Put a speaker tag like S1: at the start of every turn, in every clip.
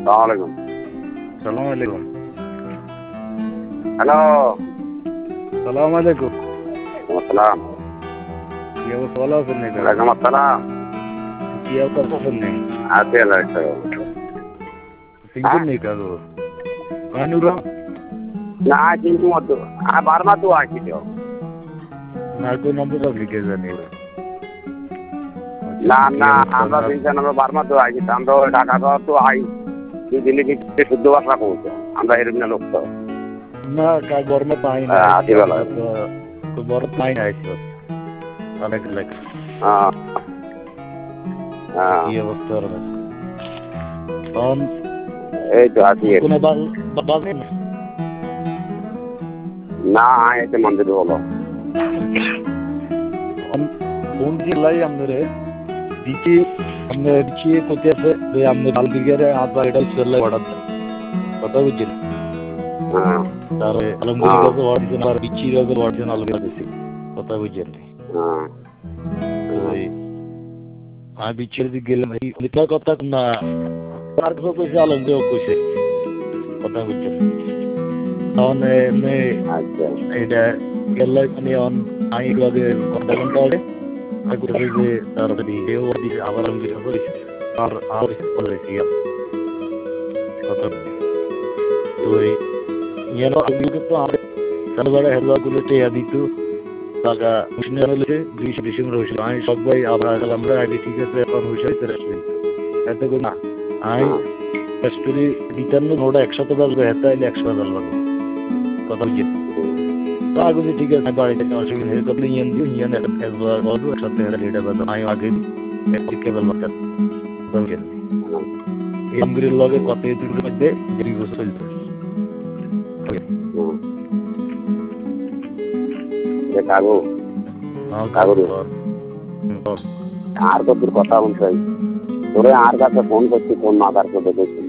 S1: আসসালামু
S2: সালাম আলাইকুম।
S1: হ্যালো।
S2: সালাম আলাইকুম।
S1: আসসালাম।
S2: কি অবস্থা, ভালো আছেন নাকি?
S1: ওয়ালাইকুম আসসালাম।
S2: কি অবস্থা আছেন নাকি?
S1: আছি আল্লাহ
S2: সিঙ্গুর নেই কাগো কানুরা
S1: না কিন্তু মত বারমা তো আছি তো
S2: না কোন নম্বর লিখে জানি
S1: না না আমরা তিনজন আমরা বারমা তো আছি আমরা ঢাকা শহর তো আই দিল্লি থেকে শুদ্ধ ভাষা কইতো আমরা এরকম লোক তো
S2: না কা গরমে পাই না
S1: আছি ভালো
S2: তো বড় পাই না আইছো অনেক লাগ
S1: হ্যাঁ হ্যাঁ
S2: কি অবস্থা আর অন
S1: এই তো আছি
S2: কোন বাজে
S1: না এতে মন্দির হলো
S2: কোন জেলায় আমাদের দিকে আমরা দিকে কোথায় আছে যে আমরা আলবিগারে আবার এটা চলে পড়াতে কথা বুঝছেন
S1: হ্যাঁ
S2: তারে আলমগীর ওয়ার্ডেন আর বিচির ওয়ার্ডেন আলবিগা দিছি কথা বুঝছেন
S1: হ্যাঁ
S2: ওই আমি বিচির দিকে গেলাম লিখা কথা না আর কিছু কইছে আলমগীর কইছে কথা বুঝছেন তাহলে
S1: আচ্ছা
S2: এটা গেলে মানে অন আই লাগে ঘন্টা আগে আগে যে তারপরে এও দিছে আবার আলমগীর কইছে আর বলেছি কথা তো ইয়ার আলমগীর তো আর সালবারে হেলবা গুলোতে আদিতু টাকা উষ্ণ হলে 20 হয়েছিল আমি সবাই আবার আমরা আগে ঠিক আছে এখন হয়েছে এত করে না আমি স্টোরি রিটার্ন নোটা একসাথে বাজবে এটা এলে 100 বাজার লাগবে কথা বুঝি তো আগে ঠিক আছে বাড়িতে অসুবিধা হয়ে গেলে ইয়ান দিও ইয়ান একবার বলবো একসাথে এটা বাজবে আমি আগে কেবল বাজার বুঝেন এই আমগুলির লগে কত দূরের মধ্যে দেরি বছর চলছে
S1: কাগো আর কত কথা বলছে তোরে আর কাছে ফোন করছি ফোন না কার করে দেখছি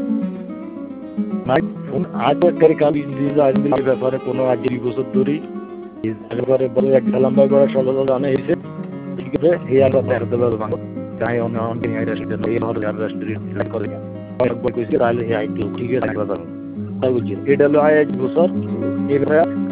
S2: নাই ফোন আজ করে কাল দিন ব্যাপারে কোনো আজ বছর ধরে এবারে বড় এক লম্বা বড় চলো জানা এসে ঠিক আছে এই আর তার দেবার বাংলা তাই অন অন দিন আইরা সেটা এই হল আর রেস্টুরেন্ট করে অনেক বড় কইছে তাহলে এই আইটি ঠিক আছে বাজার তাই বুঝি এটা হলো আজ বছর এবারে